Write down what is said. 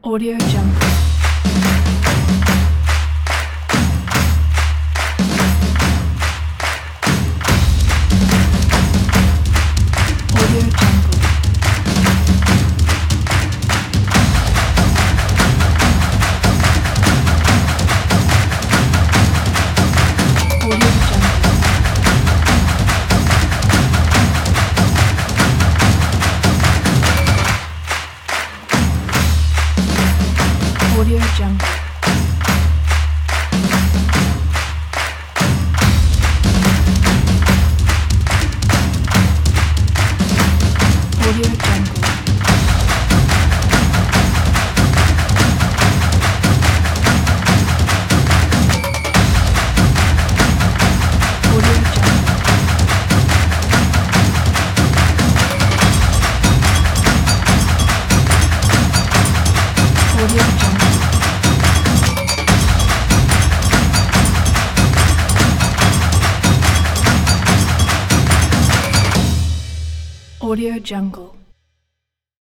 Audio Jungle. Audio Jungle. Audio Jungle. Audio Jungle. Audio Jungle. Audio Jungle. Audio Jungle. Audio Jungle.